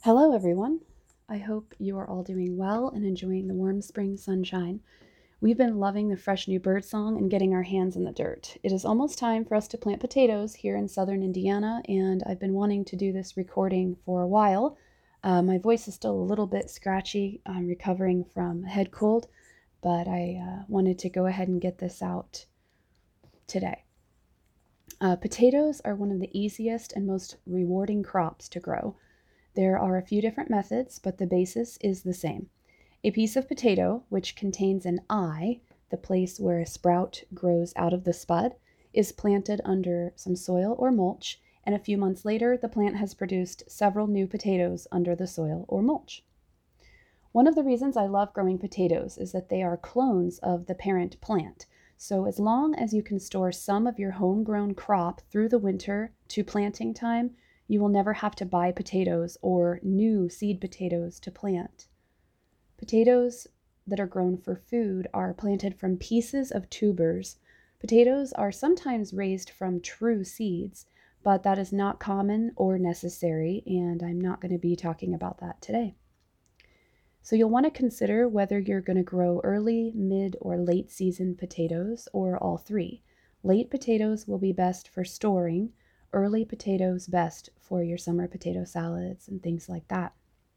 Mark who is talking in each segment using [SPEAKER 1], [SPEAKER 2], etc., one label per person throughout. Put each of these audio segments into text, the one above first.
[SPEAKER 1] Hello, everyone. I hope you are all doing well and enjoying the warm spring sunshine. We've been loving the fresh new bird song and getting our hands in the dirt. It is almost time for us to plant potatoes here in southern Indiana, and I've been wanting to do this recording for a while. My voice is still a little bit scratchy. I'm recovering from a head cold, but I wanted to go ahead and get this out today. Potatoes are one of the easiest and most rewarding crops to grow. There are a few different methods, but the basis is the same. A piece of potato, which contains an eye, the place where a sprout grows out of the spud, is planted under some soil or mulch, and a few months later, the plant has produced several new potatoes under the soil or mulch. One of the reasons I love growing potatoes is that they are clones of the parent plant. So, as long as you can store some of your homegrown crop through the winter to planting time, you will never have to buy potatoes or new seed potatoes to plant. Potatoes that are grown for food are planted from pieces of tubers. Potatoes are sometimes raised from true seeds, but that is not common or necessary, and I'm not going to be talking about that today. So you'll want to consider whether you're going to grow early, mid, or late season potatoes, or all three. Late potatoes will be best for storing, early potatoes best for your summer potato salads and things like that.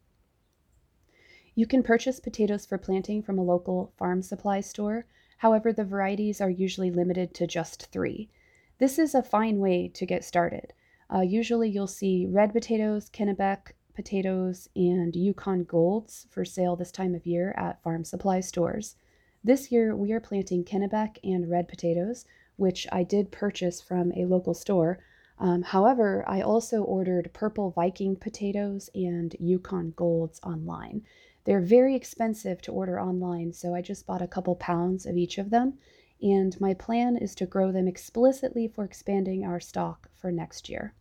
[SPEAKER 1] You can purchase potatoes for planting from a local farm supply store. However, the varieties are usually limited to just three. This is a fine way to get started. Usually you'll see red potatoes, Kennebec potatoes, and Yukon Golds for sale this time of year at farm supply stores. This year we are planting Kennebec and red potatoes, which I did purchase from a local store. However, I also ordered purple Viking potatoes and Yukon Golds online. They're very expensive to order online, so I just bought a couple pounds of each of them, and my plan is to grow them explicitly for expanding our stock for next year.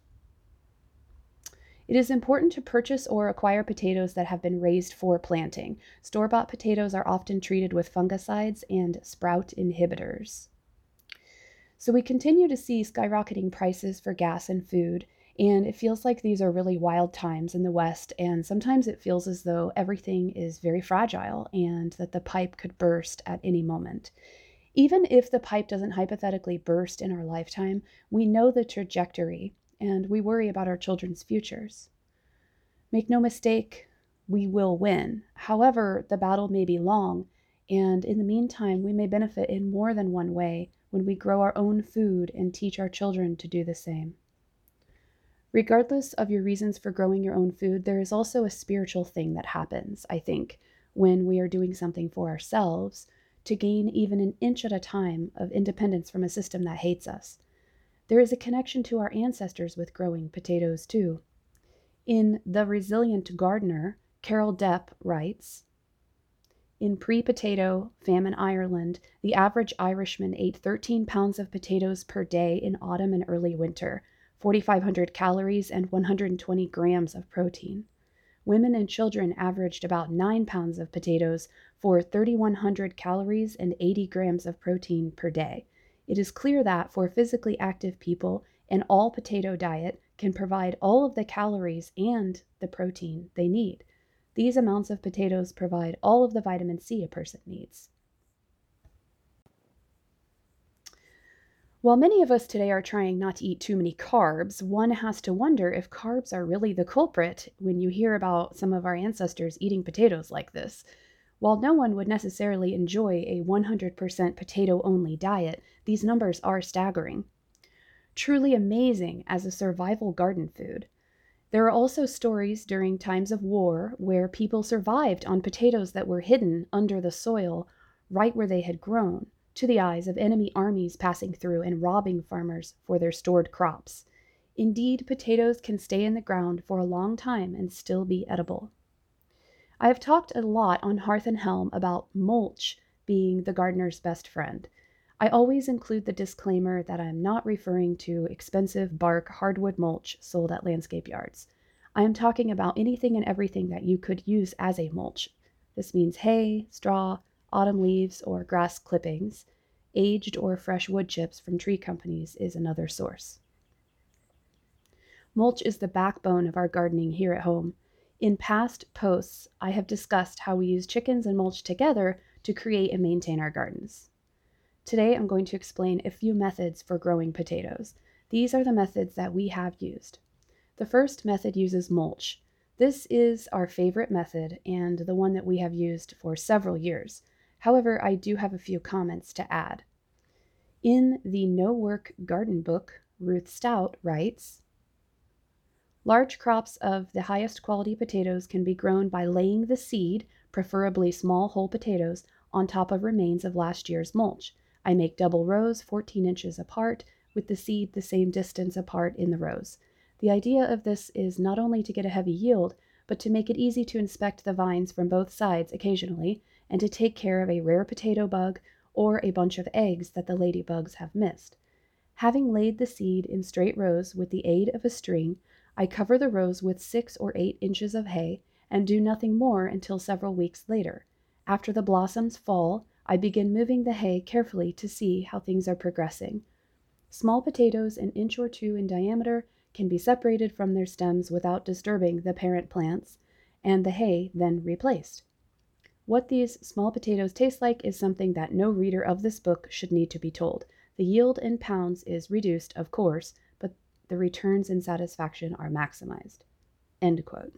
[SPEAKER 1] It is important to purchase or acquire potatoes that have been raised for planting. Store-bought potatoes are often treated with fungicides and sprout inhibitors. So we continue to see skyrocketing prices for gas and food, and it feels like these are really wild times in the West, and sometimes it feels as though everything is very fragile and that the pipe could burst at any moment. Even if the pipe doesn't hypothetically burst in our lifetime, we know the trajectory and we worry about our children's futures. Make no mistake, we will win. However, the battle may be long, and in the meantime, we may benefit in more than one way when we grow our own food and teach our children to do the same. Regardless of your reasons for growing your own food, there is also a spiritual thing that happens, I think, when we are doing something for ourselves to gain even an inch at a time of independence from a system that hates us. There is a connection to our ancestors with growing potatoes, too. In The Resilient Gardener, Carol Depp writes, in pre-potato famine Ireland, the average Irishman ate 13 pounds of potatoes per day in autumn and early winter, 4,500 calories and 120 grams of protein. Women and children averaged about 9 pounds of potatoes for 3,100 calories and 80 grams of protein per day. It is clear that for physically active people, an all-potato diet can provide all of the calories and the protein they need. These amounts of potatoes provide all of the vitamin C a person needs. While many of us today are trying not to eat too many carbs, one has to wonder if carbs are really the culprit when you hear about some of our ancestors eating potatoes like this. While no one would necessarily enjoy a 100% potato-only diet, these numbers are staggering. Truly amazing as a survival garden food. There are also stories during times of war where people survived on potatoes that were hidden under the soil right where they had grown, to the eyes of enemy armies passing through and robbing farmers for their stored crops. Indeed, potatoes can stay in the ground for a long time and still be edible. I have talked a lot on Hearth and Helm about mulch being the gardener's best friend. I always include the disclaimer that I'm not referring to expensive bark hardwood mulch sold at landscape yards. I am talking about anything and everything that you could use as a mulch. This means hay, straw, autumn leaves, or grass clippings. Aged or fresh wood chips from tree companies is another source. Mulch is the backbone of our gardening here at home. In past posts, I have discussed how we use chickens and mulch together to create and maintain our gardens. Today, I'm going to explain a few methods for growing potatoes. These are the methods that we have used. The first method uses mulch. This is our favorite method and the one that we have used for several years. However, I do have a few comments to add. In the No Work Garden book, Ruth Stout writes, large crops of the highest quality potatoes can be grown by laying the seed, preferably small whole potatoes, on top of remains of last year's mulch. I make double rows 14 inches apart, with the seed the same distance apart in the rows. The idea of this is not only to get a heavy yield, but to make it easy to inspect the vines from both sides occasionally, and to take care of a rare potato bug or a bunch of eggs that the ladybugs have missed. Having laid the seed in straight rows with the aid of a string, I cover the rows with 6 or 8 inches of hay and do nothing more until several weeks later. After the blossoms fall, I begin moving the hay carefully to see how things are progressing. Small potatoes an inch or two in diameter can be separated from their stems without disturbing the parent plants, and the hay then replaced. What these small potatoes taste like is something that no reader of this book should need to be told. The yield in pounds is reduced, of course, but the returns and satisfaction are maximized. End quote.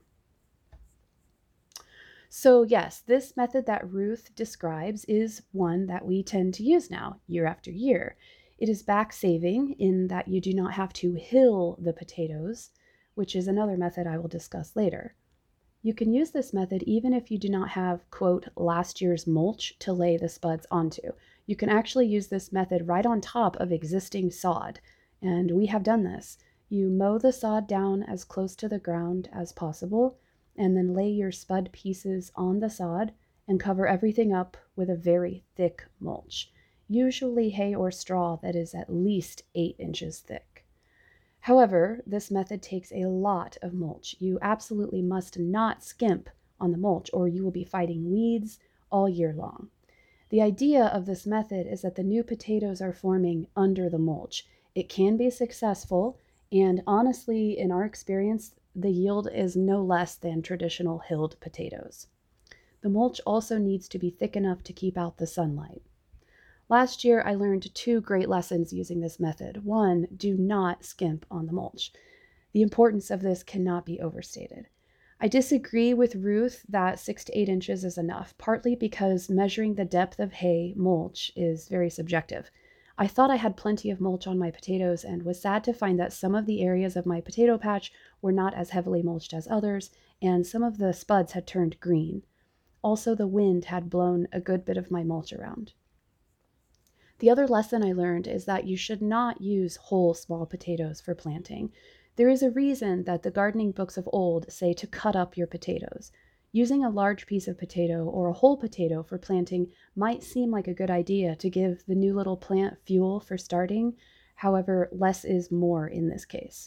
[SPEAKER 1] So yes, this method that Ruth describes is one that we tend to use now, year after year. It is back saving in that you do not have to hill the potatoes, which is another method I will discuss later. You can use this method even if you do not have, quote, last year's mulch to lay the spuds onto. You can actually use this method right on top of existing sod, and we have done this. You mow the sod down as close to the ground as possible, and then lay your spud pieces on the sod and cover everything up with a very thick mulch, usually hay or straw that is at least 8 inches thick. However, this method takes a lot of mulch. You absolutely must not skimp on the mulch or you will be fighting weeds all year long. The idea of this method is that the new potatoes are forming under the mulch. It can be successful, and honestly, in our experience, the yield is no less than traditional hilled potatoes. The mulch also needs to be thick enough to keep out the sunlight. Last year, I learned 2 great lessons using this method. 1, do not skimp on the mulch. The importance of this cannot be overstated. I disagree with Ruth that 6 to 8 inches is enough, partly because measuring the depth of hay mulch is very subjective. I thought I had plenty of mulch on my potatoes and was sad to find that some of the areas of my potato patch were not as heavily mulched as others, and some of the spuds had turned green. Also, the wind had blown a good bit of my mulch around. The other lesson I learned is that you should not use whole small potatoes for planting. There is a reason that the gardening books of old say to cut up your potatoes. Using a large piece of potato or a whole potato for planting might seem like a good idea to give the new little plant fuel for starting. However, less is more in this case.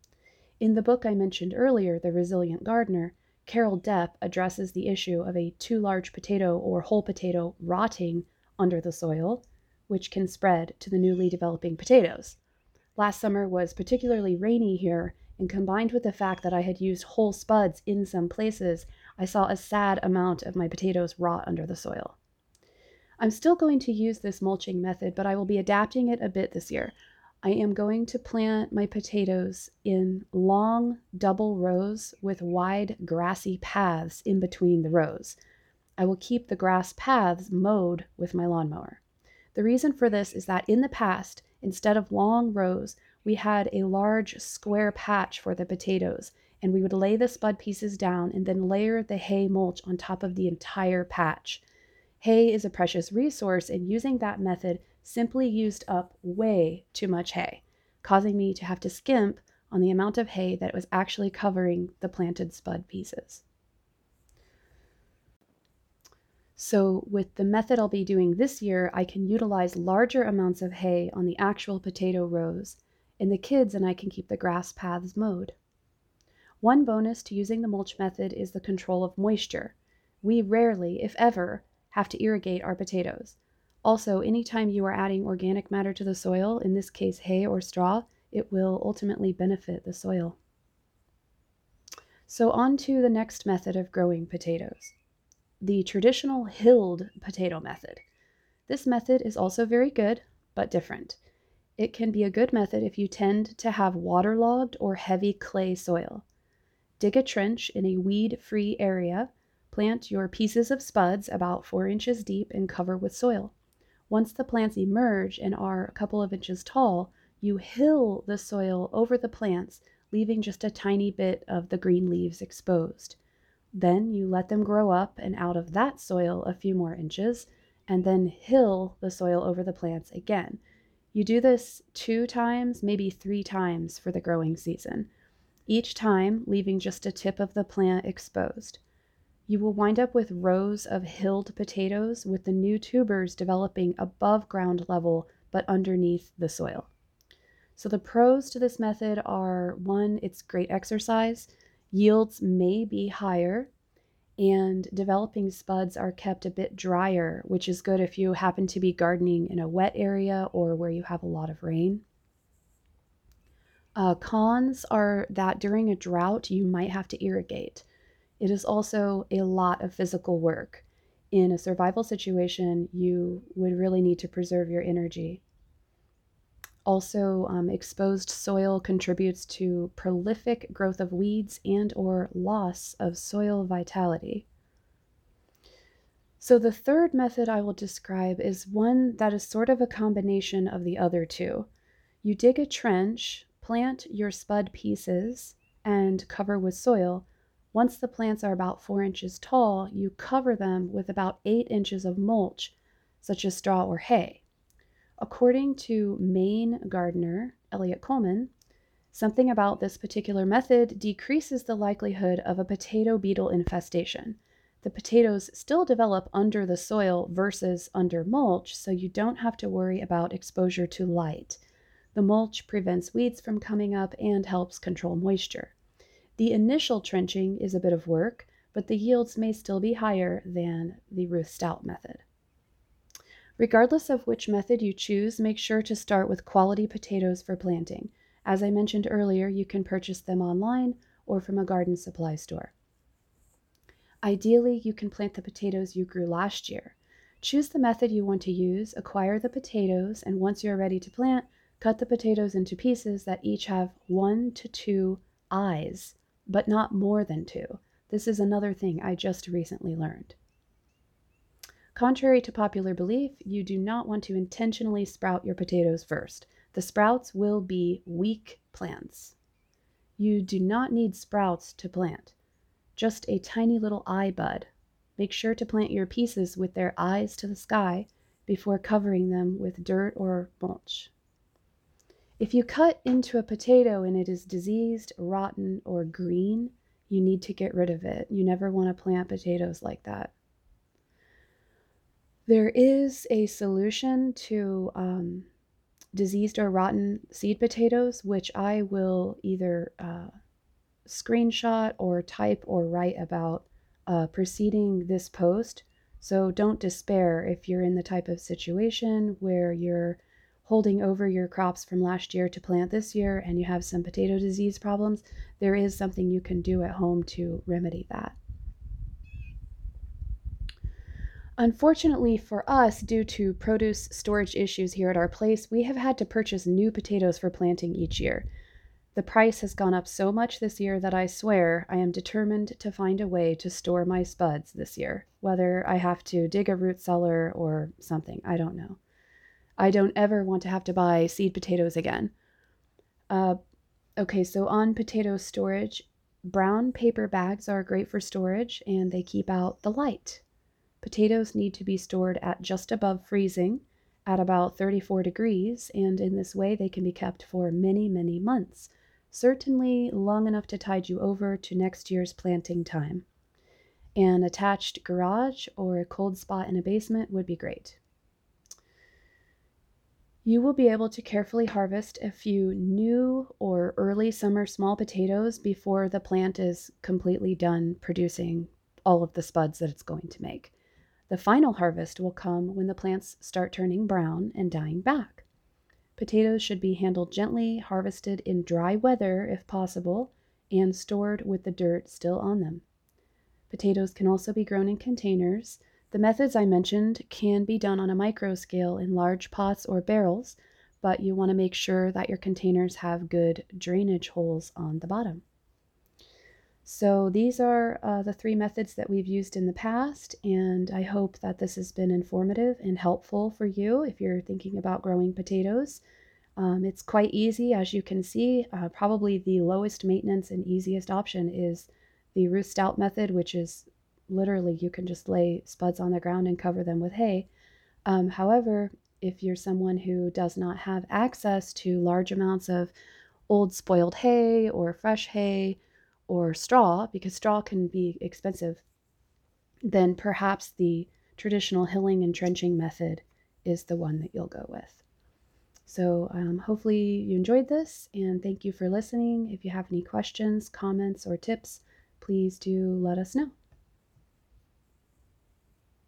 [SPEAKER 1] In the book I mentioned earlier, The Resilient Gardener, Carol Depp addresses the issue of a too large potato or whole potato rotting under the soil, which can spread to the newly developing potatoes. Last summer was particularly rainy here, and combined with the fact that I had used whole spuds in some places, I saw a sad amount of my potatoes rot under the soil. I'm still going to use this mulching method, but I will be adapting it a bit this year. I am going to plant my potatoes in long double rows with wide grassy paths in between the rows. I will keep the grass paths mowed with my lawnmower. The reason for this is that in the past, instead of long rows, we had a large square patch for the potatoes, and we would lay the spud pieces down and then layer the hay mulch on top of the entire patch. Hay is a precious resource, and using that method simply used up way too much hay, causing me to have to skimp on the amount of hay that was actually covering the planted spud pieces. So with the method I'll be doing this year, I can utilize larger amounts of hay on the actual potato rows, and the kids and I can keep the grass paths mowed. One bonus to using the mulch method is the control of moisture. We rarely, if ever, have to irrigate our potatoes. Also, anytime you are adding organic matter to the soil, in this case hay or straw, it will ultimately benefit the soil. So on to the next method of growing potatoes, the traditional hilled potato method. This method is also very good, but different. It can be a good method if you tend to have waterlogged or heavy clay soil. Dig a trench in a weed-free area, plant your pieces of spuds about 4 inches deep and cover with soil. Once the plants emerge and are a couple of inches tall, you hill the soil over the plants, leaving just a tiny bit of the green leaves exposed. Then you let them grow up and out of that soil a few more inches, and then hill the soil over the plants again. You do this 2 times, maybe 3 times for the growing season, each time leaving just a tip of the plant exposed. You will wind up with rows of hilled potatoes with the new tubers developing above ground level but underneath the soil. So the pros to this method are: 1, it's great exercise, yields may be higher, and developing spuds are kept a bit drier, which is good if you happen to be gardening in a wet area or where you have a lot of rain. Cons are that during a drought, you might have to irrigate. It is also a lot of physical work. In a survival situation, you would really need to preserve your energy. Also, exposed soil contributes to prolific growth of weeds and or loss of soil vitality. So the third method I will describe is one that is sort of a combination of the other two. You dig a trench, plant your spud pieces, and cover with soil. Once the plants are about 4 inches tall, you cover them with about 8 inches of mulch, such as straw or hay. According to Maine gardener Elliot Coleman, something about this particular method decreases the likelihood of a potato beetle infestation. The potatoes still develop under the soil versus under mulch, so you don't have to worry about exposure to light. The mulch prevents weeds from coming up and helps control moisture. The initial trenching is a bit of work, but the yields may still be higher than the Ruth Stout method. Regardless of which method you choose, make sure to start with quality potatoes for planting. As I mentioned earlier, you can purchase them online or from a garden supply store. Ideally, you can plant the potatoes you grew last year. Choose the method you want to use, acquire the potatoes, and once you're ready to plant, cut the potatoes into pieces that each have 1 to 2 eyes, but not more than 2. This is another thing I just recently learned. Contrary to popular belief, you do not want to intentionally sprout your potatoes first. The sprouts will be weak plants. You do not need sprouts to plant, just a tiny little eye bud. Make sure to plant your pieces with their eyes to the sky before covering them with dirt or mulch. If you cut into a potato and it is diseased, rotten, or green, you need to get rid of it. You never want to plant potatoes like that. There is a solution to diseased or rotten seed potatoes, which I will either screenshot or type or write about preceding this post. So don't despair if you're in the type of situation where you're holding over your crops from last year to plant this year and you have some potato disease problems. There is something you can do at home to remedy that. Unfortunately for us, due to produce storage issues here at our place, we have had to purchase new potatoes for planting each year. The price has gone up so much this year that I swear I am determined to find a way to store my spuds this year, whether I have to dig a root cellar or something, I don't know. I don't ever want to have to buy seed potatoes again. Okay, so on potato storage, brown paper bags are great for storage and they keep out the light. Potatoes need to be stored at just above freezing at about 34 degrees, and in this way they can be kept for many, many months, certainly long enough to tide you over to next year's planting time. An attached garage or a cold spot in a basement would be great. You will be able to carefully harvest a few new or early summer small potatoes before the plant is completely done producing all of the spuds that it's going to make. The final harvest will come when the plants start turning brown and dying back. Potatoes should be handled gently, harvested in dry weather if possible, and stored with the dirt still on them. Potatoes can also be grown in containers. The methods I mentioned can be done on a micro scale in large pots or barrels, but you want to make sure that your containers have good drainage holes on the bottom. So these are the three methods that we've used in the past, and I hope that this has been informative and helpful for you if you're thinking about growing potatoes. It's quite easy, as you can see. Probably the lowest maintenance and easiest option is the roost out method, which is literally you can just lay spuds on the ground and cover them with hay. However, if you're someone who does not have access to large amounts of old spoiled hay or fresh hay or straw, because straw can be expensive, then perhaps the traditional hilling and trenching method is the one that you'll go with. So hopefully you enjoyed this, and thank you for listening. If you have any questions, comments, or tips, please do let us know.